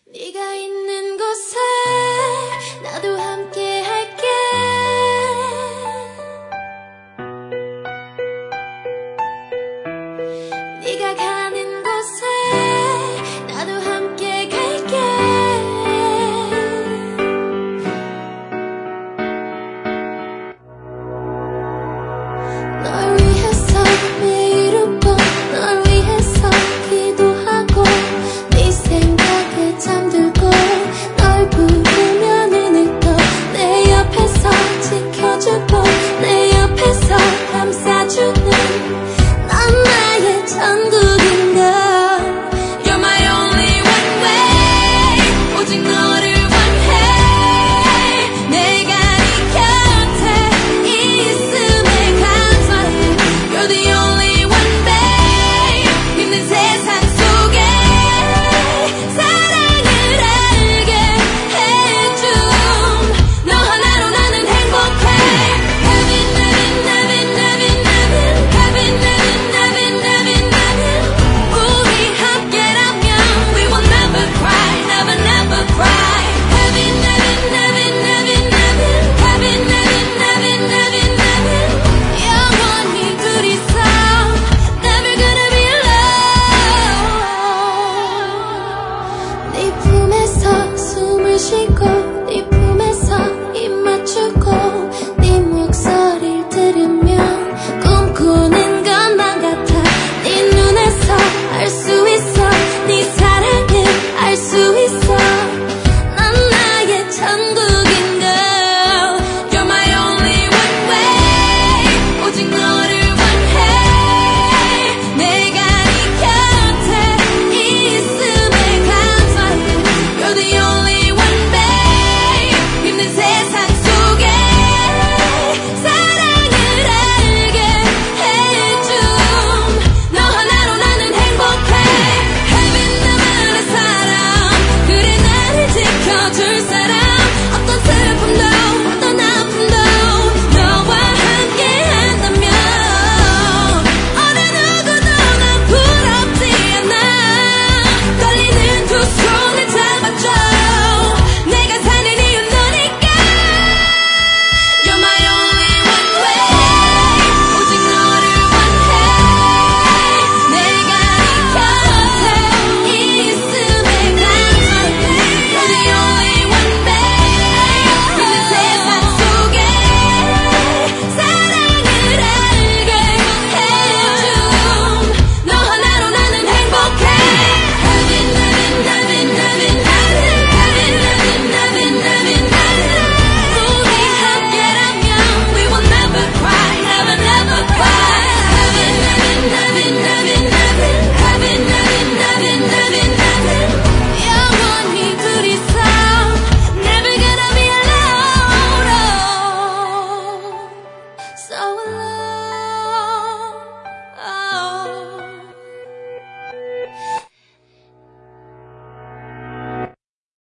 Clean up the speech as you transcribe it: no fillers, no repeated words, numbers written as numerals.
네가 있는 곳에 나도 함께 할게. 네가 가는 곳에 나도 함께 갈게. 널 위해서 매일 오빠 널 위해서 기도하고 네 생각에 잠들고 널 부르면 눈을 떠 내 옆에서 지켜주고 내 옆에서 감싸주는 넌 나의 천국인가. You're my only one way. 오직 너를 원해. 내가 네 곁에 있음에 감사해. You're the only one babe. 힘든 세상 속에 사랑을 알게 해줌. 너 하나로 나는 행복해. Heaven, heaven, heaven, heaven, heaven. Heaven, heaven, heaven, heaven, heaven. 우리 함께라면 we will never cry, never, never cry. Heaven, heaven, heaven, heaven, heaven. Heaven, heaven, heaven, heaven, heaven. 영원히 둘이서 never gonna be alone. 네 품에서 숨을 쉬고